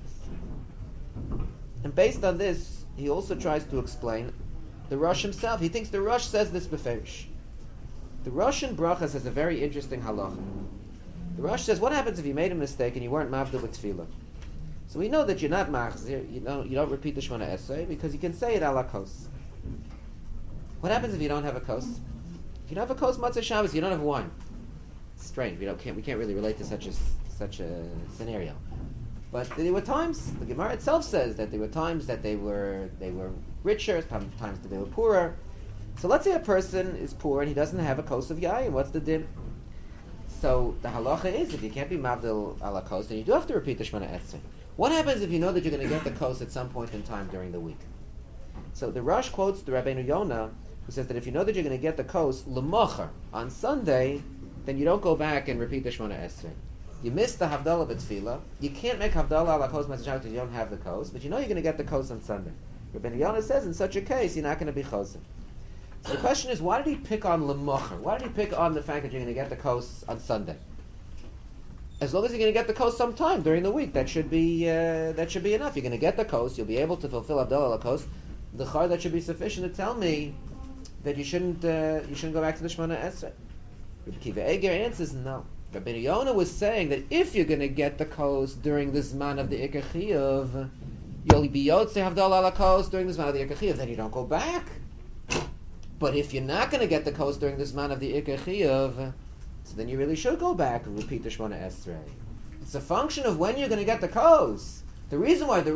And based on this, he also tries to explain the Rosh himself. He thinks the Rosh says this beferish. The Rosh in Brachas has a very interesting halacha. The Rosh says, what happens if you made a mistake and you weren't mavdil with tefillah? So we know that you're not machzir, you don't repeat the Shemona Esrei, because you can say it ala kos. What happens if you don't have a kos? If you don't have a kos Matzah Shabbos, you don't have wine. strange. We can't really relate to such a scenario. But there were times, the Gemara itself says that there were times that they were richer, times that they were poorer. So let's say a person is poor and he doesn't have a kos of yayin. What's the din? So the halacha is, if you can't be mavdil ala kos, then you do have to repeat the Shemona Esrei. What happens if you know that you're going to get the kos at some point in time during the week? So the Rosh quotes the Rabbeinu Yonah, who says that if you know that you're going to get the kos l'mocher on Sunday, then you don't go back and repeat the Shemona Esrei. You missed the Havdalah b'tefillah. You can't make Havdalah ala kos masajah because you don't have the kos, but you know you're going to get the kos on Sunday. Rabbeinu Yonah says in such a case you're not going to be chosen. So the question is, why did he pick on l'mocher? Why did he pick on the fact that you're going to get the kos on Sunday? As long as you're going to get the kos sometime during the week, that should be enough. You're going to get the kos. You'll be able to fulfill Havdalah ala kos. The char that should be sufficient to tell me that you shouldn't go back to the Shemona Esrei. Rabbi Kiva Eger answers no. Rabbeinu Yonah was saying that if you're going to get the kos during the zman of the Iker Chiyuv, you'll be yotzei Havdalah ala kos during the zman of the Iker Chiyuv, then you don't go back. But if you're not going to get the kos during the zman of the Iker Chiyuv, so then you really should go back and repeat the Shemona Esrei. It's a function of when you're going to get the kos. The reason why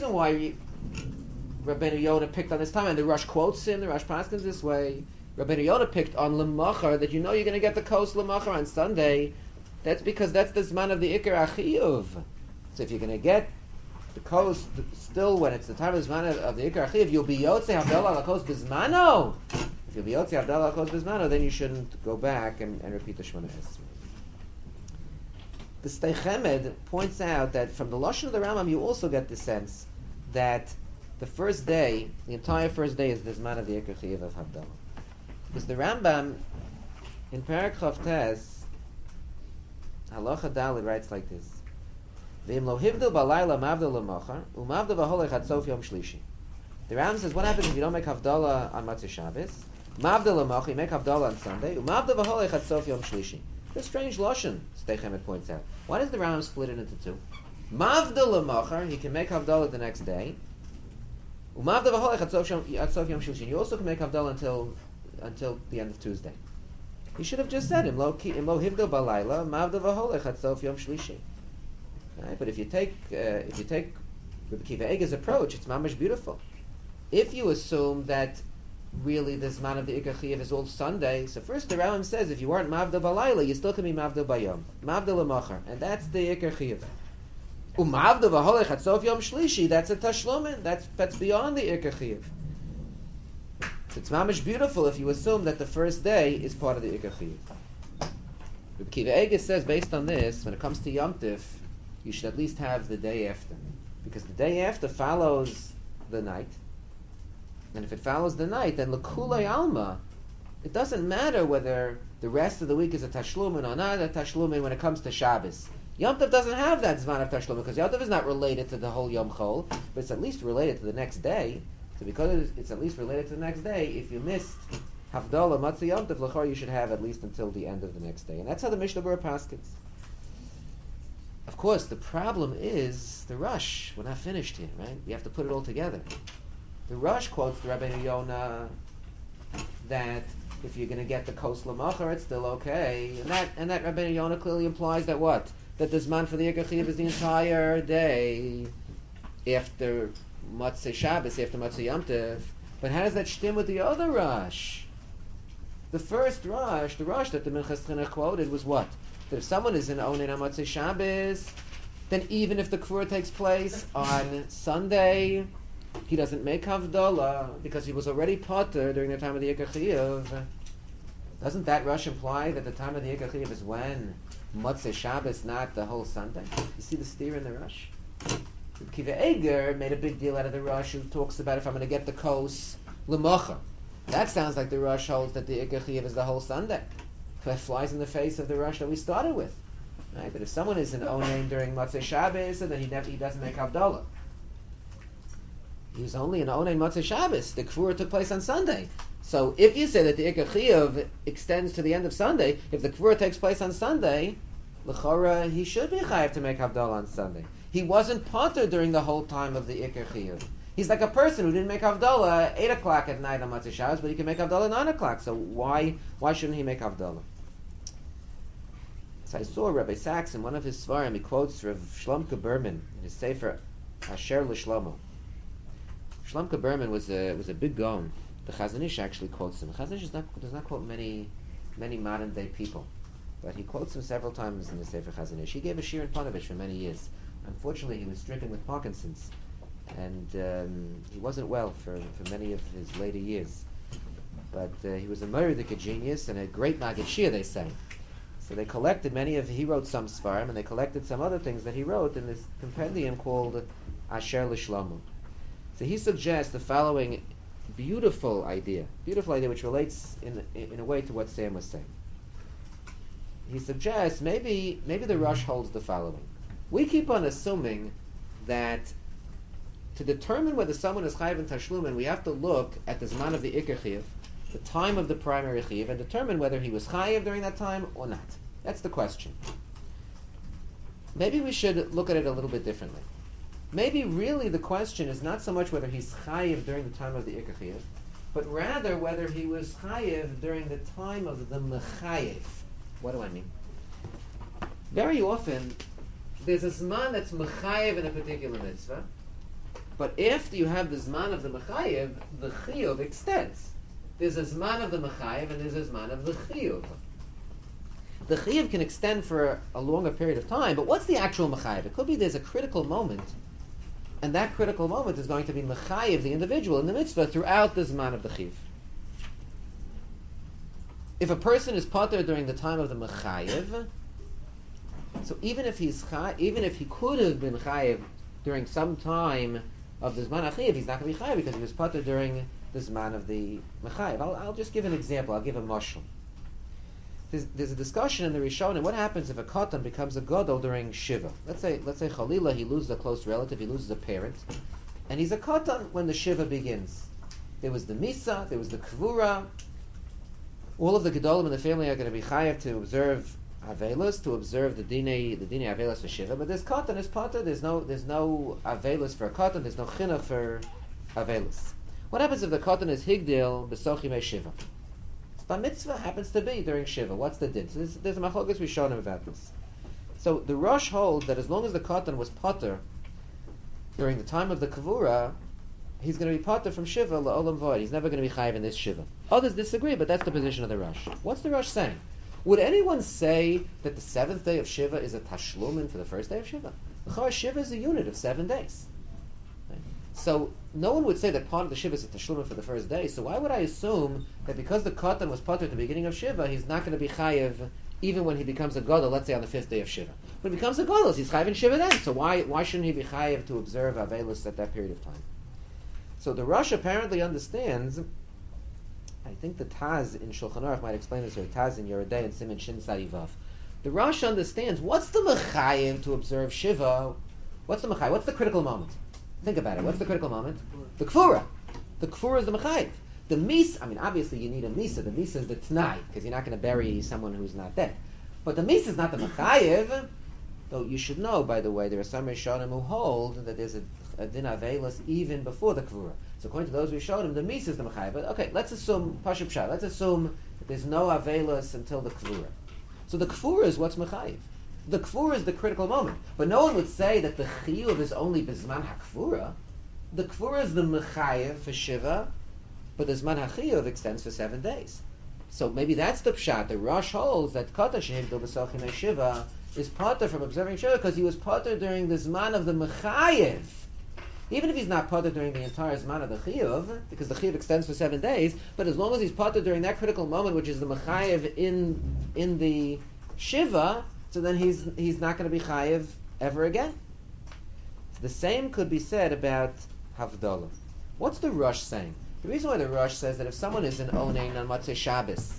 Rabbeinu Yonah picked on this time, and the Rosh quotes him, the Rosh paskins this way. Rabbeinu Yonah picked on l'machar, that you know you're going to get the kos l'machar on Sunday. That's because that's the zman of the Iker Achiyuv. So if you're going to get the kos still when it's the time of the zman of the Iker Achiyuv, you'll be yotzei Havdalah ala kos bizmano. If you'll be yotzei Havdalah ala kos bizmano, then you shouldn't go back and repeat the Shemona Esrei. The Sdei Chemed points out that from the Lashon of the Rambam, you also get the sense that the first day, the entire first day, is the zman of the Iker Chiyuv of Havdalah. Because the Rambam, in Perek Chav Tes, Halacha Daled writes like this: V'im lo hivdil balayla mavdil l'machar, u'mavdil v'holech ad sof yom shlishi. The Rambam says, what happens if you don't make Havdalah on Matzah Shabbos? Mavdil l'machar, you make Havdalah on Sunday, u'mavdil v'holech ad sof yom shlishi. It's a strange lashon, Sdei Chemed points out. Why does the Rambam split it into two? Mavdil l'machar, he can make Havdalah the next day. U'mavdil v'holech ad sof yom shlishi. You also can make Havdalah until the end of Tuesday. He should have just said im lo hivdil balayla mavdil v'holech ad sof yom shlishi. Right? But if you take Rabbi Kiva Eger's approach, it's mamash beautiful. If you assume that really the zman of the Iker Chiyuv is all Sunday, so first the Rambam says if you weren't mavdil balayla, you still can be mavdil bayom, mavdil l'machar, and that's the Iker Chiyuv. Umavdil v'holech ad sof yom shlishi, that's a tashlumin, that's beyond the Iker Chiyuv. So it's mamish beautiful if you assume that the first day is part of the Iker Chiyuv. Rabbi Kiva Eger says, based on this, when it comes to Yom Tif, you should at least have the day after, because the day after follows the night, and if it follows the night, then l'kulei alma, it doesn't matter whether the rest of the week is a tashlumin or not a tashlumin when it comes to Shabbos. Yom Tov doesn't have that zman of tashlumin because Yom Tov is not related to the whole Yom Chol, but it's at least related to the next day. So because it's at least related to the next day, if you missed Havdalah Matzah Yom Tov, l'chor you should have at least until the end of the next day. And that's how the Mishnah Berurah paskins. Of course, the problem is the Rosh. We're not finished here, right? We have to put it all together. The Rosh quotes the Rabbeinu Yonah that if you're going to get the kos l'machar, it's still okay. And that Rabbeinu Yonah clearly implies that what? That the zman for the Iker Chiyuv is the entire day after Matzah Shabbos, after Matzah Yom Tov. But how does that stem with the other Rosh? The first Rosh, the Rosh that the Minchas Chinuch quoted was what? That if someone is in Onen on Matzah Shabbos, then even if the Kfur takes place on Sunday, he doesn't make Havdalah because he was already potter during the time of the Iker Chiyuv. Doesn't that Rosh imply that the time of the Iker Chiyuv is when Matzah Shabbos, not the whole Sunday? You see the steer in the Rosh? Kiva Eger made a big deal out of the Rosh who talks about if I'm going to get the kos l'mocha. That sounds like the Rosh holds that the Iker Chiyuv is the whole Sunday. That flies in the face of the Rosh that we started with. Right? But if someone is in Onen during Matzah Shabbos, then he doesn't make Havdalah. He was only in Onen Matzah Shabbos. The Kfur took place on Sunday. So if you say that the Iker Chiyuv extends to the end of Sunday, if the Kfur takes place on Sunday, l'chora he should be chayav to make Havdalah on Sunday. He wasn't potter during the whole time of the Iker Chiyuv. He's like a person who didn't make Havdalah 8 o'clock at night on Matzah Shabbos, but he can make Havdalah 9 o'clock. So why shouldn't he make Havdalah? So I saw Rabbi Sachs in one of his svarim, he quotes Rav Shlomka Berman in his sefer Asher L'Shlomo. Shlomka Berman was a big gaon. The Chazon Ish actually quotes him. The Chazon Ish does not quote many modern day people, but he quotes him several times in the sefer Chazon Ish. He gave a shir in Panovich for many years. Unfortunately, he was stricken with Parkinson's, and he wasn't well for many of his later years. But he was a Meredith genius and a great Maggid Shir, they say. So they collected he wrote some Svarim, and they collected some other things that he wrote in this compendium called Asher L'Shlomo. So he suggests the following beautiful idea which relates in a way to what Sam was saying. He suggests maybe the Rosh holds the following. We keep on assuming that to determine whether someone is chayiv in tashlumin, we have to look at the zman of the ikar chiyuv, the time of the primary chiyuv, and determine whether he was chayiv during that time or not. That's the question. Maybe we should look at it a little bit differently. Maybe really the question is not so much whether he's chayiv during the time of the ikar chiyuv, but rather whether he was chayiv during the time of the mechayiv. What do I mean? Very often, there's a zman that's mechayiv in a particular mitzvah, but after you have the zman of the mechayiv, the chiyuv extends. There's a zman of the mechayiv and there's a zman of the chiyuv. The chiyuv can extend for a longer period of time, but what's the actual mechayiv? It could be there's a critical moment, and that critical moment is going to be mechayiv the individual in the mitzvah throughout the zman of the chiyuv. If a person is pater during the time of the mechayiv, so even if he could have been chayiv during some time of the zman achiv, he's not going to be chayiv because he was pater during the zman of the mechayiv. I'll just give an example. I'll give a mashal. There's a discussion in the Rishonim. What happens if a katan becomes a gadol during shiva? Let's say Chalila, he loses a close relative, he loses a parent, and he's a katan when the shiva begins. There was the misa, there was the kvura. All of the gedolim in the family are going to be chayiv to observe Avelis, to observe the dine Avelis for Shiva, but this katan is pater. There's no Avelis for a katan. There's no chinuch for Avelis. What happens if the katan is higdil b'sochimei Shiva? Bar mitzvah happens to be during Shiva. What's the din? So there's a machlokas we showed him about this. So the Rosh holds that as long as the katan was pater during the time of the kavura, he's going to be pater from Shiva la'olam v'od. He's never going to be chayiv in this Shiva. Others disagree, but that's the position of the Rosh. What's the Rosh saying? Would anyone say that the 7th day of Shiva is a tashlumin for the first day of Shiva? Shiva is a unit of 7 days. Right? So no one would say that part of the Shiva is a tashlumin for the first day. So why would I assume that because the katan was pater at the beginning of Shiva, he's not going to be chayiv even when he becomes a gadol, let's say on the 5th day of Shiva? When he becomes a gadol, he's chayiv in Shiva then. So why shouldn't he be chayiv to observe Avelis at that period of time? So the Rosh apparently understands. I think the Taz in Shulchan Aruch might explain this, or Taz in Yerodei and Siman Shin Sadivav. The Rosh understands what's the mechayiv to observe Shiva. What's the mechayiv? What's the critical moment? Think about it. What's the critical moment? The kfura. The kfura is the mechayiv. The mis. I mean, obviously you need a misa. The misa is the t'nai because you're not going to bury someone who's not dead. But the misa is not the mechayiv. Though you should know, by the way, there are some Rishonim who hold that there's a din avelis even before the kfura. So according to those we showed him, the misa is the mechayiv. But okay, let's assume pashup pshat. Let's assume that there's no avelis until the kfura. So the kfura is what's mechayiv. The kfura is the critical moment. But no one would say that the chiyuv is only b'zman hakfura. The kfura is the mechayiv for Shiva, but the zman hachiyuv extends for 7 days. So maybe that's the pshat. The Rosh holds that katan shehigdil b'sochimei Shiva is pater from observing Shiva because he was pater during the zman of the mechayiv. Even if he's not pater during the entire zman of the chiyuv, because the chiyuv extends for 7 days, but as long as he's pater during that critical moment, which is the mechayiv in the Shiva, so then he's not going to be chayiv ever again. The same could be said about Havdalah. What's the Rosh saying? The reason why the Rosh says that if someone is an onein on Motzei Shabbos,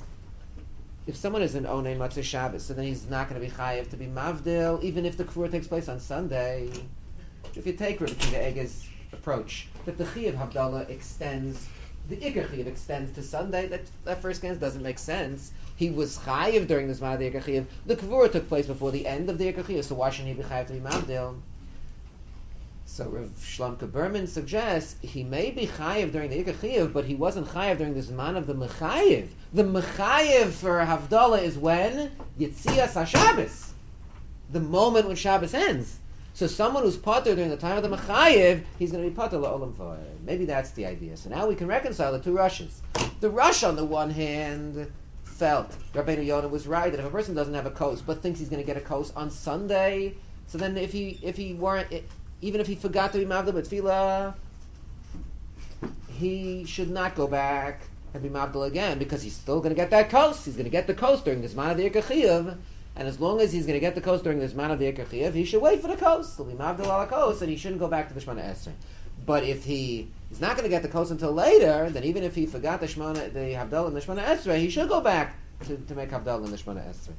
so then he's not going to be chayiv to be mavdil, even if the kfur takes place on Sunday. If you take Rabbi Akiva Eger's approach, that the chiyuv Havdalah extends, the ikar chiyuv extends to Sunday, that first glance doesn't make sense. He was chayiv during the zman of the ikar chiyuv. The kfur took place before the end of the ikar chiyuv, so why shouldn't he be chayiv to be mavdil? So Rav Shlomka Berman suggests he may be chayiv during the ikar chiyuv, but he wasn't chayiv during the zman of the mechayiv. The mechayiv for Havdalah is when Yitzias HaShabbos. the moment when Shabbos ends. So someone who's potter during the time of the Mechayev, he's going to be potter la'olam v'oed. Maybe that's the idea. So now we can reconcile the two Rushes. The Rush, on the one hand, felt Rabbeinu Yonah was right that if a person doesn't have a kos but thinks he's going to get a kos on Sunday, so then if he weren't, even if he forgot to be mavdal b'tefillah, he should not go back and be mavdal again because he's still going to get that kos. He's going to get the kos during the zman of the Ikar Chiyuv, and as long as he's going to get the kos during the zman of the Ikar Chiyuv, he should wait for the kos. He'll be mavdal ala kos, and he shouldn't go back to the Shemona Esrei. But if he is not going to get the kos until later, then even if he forgot the Havdalah in the Shemona Esrei, he should go back to make Havdalah in the Shemona Esrei.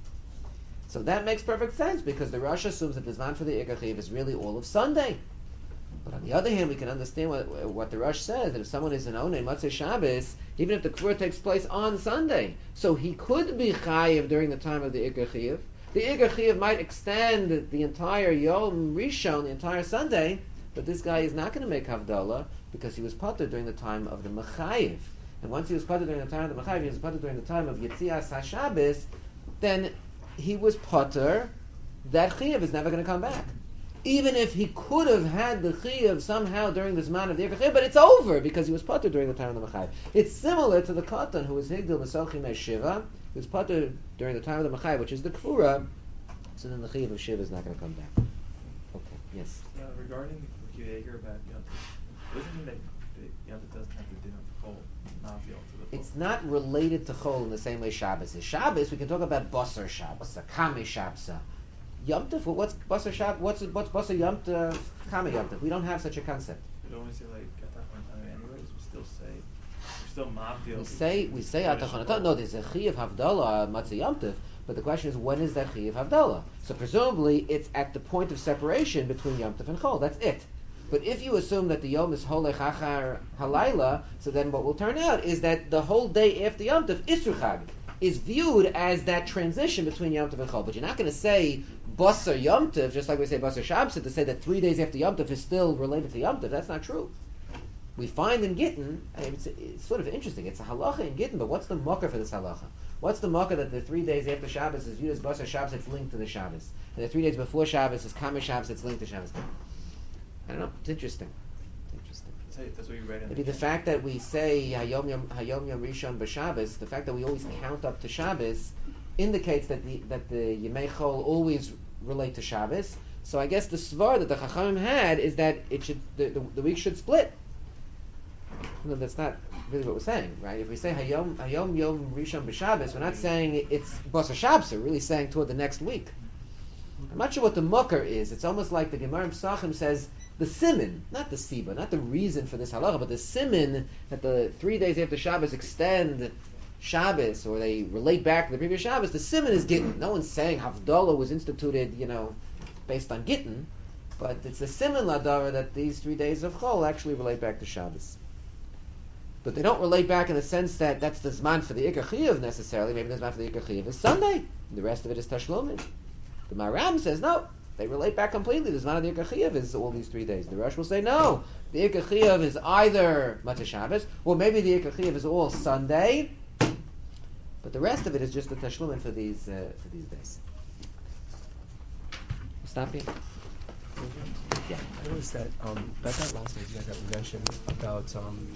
So that makes perfect sense because the Rosh assumes that the zman for the Ikar Chiyuv is really all of Sunday. But on the other hand, we can understand what the Rosh says, that if someone is an Onei Motzei Shabbos, even if the Kfur takes place on Sunday, so he could be Chayiv during the time of the Ikar Chiyuv. The Ikar Chiyuv might extend the entire Yom Rishon, the entire Sunday, but this guy is not going to make Havdalah because he was Potter during the time of the Mechayiv. And once he was Potter during the time of the Mechayiv, he was Potter during the time of Yetzias HaShabbos, then he was Potter, that Chiyuv is never going to come back. Even if he could have had the Chiyuv somehow during the Zman of the Ikar Chiyuv, but it's over because he was Potter during the time of the Mechayiv. It's similar to the Katan who was Higdil B'Sochim Shiva, who was Potter during the time of the Mechayiv, which is the Kfura, so then the Chiyuv of Shiva is not going to come back. Okay, yes? Regarding Rabbi Yeager about Yom Tov, doesn't mean that Yom Tov doesn't have to do with Chol, not Yom Tov. It's not related to Chol in the same way Shabbos is. Shabbos, we can talk about Basar Shabbos, Kame Shabbos. Yom Tov, what's Basar Shabbos? What's Basar Yom Tov, Kame Yom Tov? We don't have such a concept. We don't always say like Atachon anyways. We still mabdil. We say Atachon. No, there's a Chi of Havdalah Matzah Yom Tov, but the question is when is that Chi of Havdalah? So presumably it's at the point of separation between Yom Tov and Chol. That's it. But if you assume that the Yom is Holech Achar Halayla, so then what will turn out is that the whole day after Yom Tov, Isru Chag, is viewed as that transition between Yom Tov and Chol. But you're not going to say Basar Yom Tov, just like we say Basar Shabbos, to say that 3 days after Yom Tov is still related to Yom Tov. That's not true. We find in Gittin, it's sort of interesting, it's a halacha in Gittin, but what's the mucker for this halacha? What's the mucker that the 3 days after Shabbos is viewed as Basar Shabbos, it's linked to the Shabbos? And the 3 days before Shabbos is Kame Shabbos, it's linked to Shabbos. I don't know, it's interesting. That's what you read in Maybe the fact that we say Hayom Yom Rishon b'Shabbos, the fact that we always count up to Shabbos, indicates that the Yemei Chol always relate to Shabbos. So I guess the svar that the Chachamim had is that it should the week should split. No, that's not really what we're saying, right? If we say Hayom Yom Rishon b'Shabbos, we're not saying it's Basar Shabbos. We're really saying toward the next week. I'm not sure what the mucker is. It's almost like the Gemara in Pesachim says the siman, not the siba, not the reason for this halacha, but the siman that the 3 days after Shabbos extend Shabbos, or they relate back to the previous Shabbos. The siman is Gittin. No one's saying Havdalah was instituted, based on Gittin, but it's a siman ladara that these 3 days of Chol actually relate back to Shabbos. But they don't relate back in the sense that that's the Zman for the Ikar Chiyuv necessarily. Maybe the Zman for the Ikar Chiyuv is Sunday. The rest of it is Tashlumin. The Maram says no. They relate back completely. The Zman of the Ikar Chiyuv is all these 3 days. The Rosh will say no. The Ikar Chiyuv is either Matzah Shabbos, or maybe the Ikar Chiyuv is all Sunday. But the rest of it is just the Tashlumin for these days. Stop here. Yeah. I noticed that that last idea that we mentioned about